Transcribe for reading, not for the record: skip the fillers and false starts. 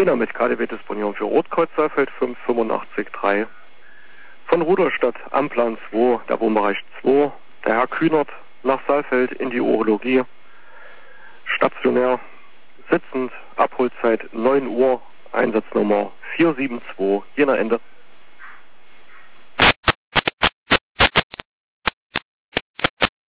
Jena mit KDW Disponieren für Rotkreuz Saalfeld 585-3. Von Rudolstadt am Plan 2, der Wohnbereich 2, der Herr Kühnert nach Saalfeld in die Urologie. Stationär, sitzend, Abholzeit 9 Uhr, Einsatznummer 472, Jena Ende.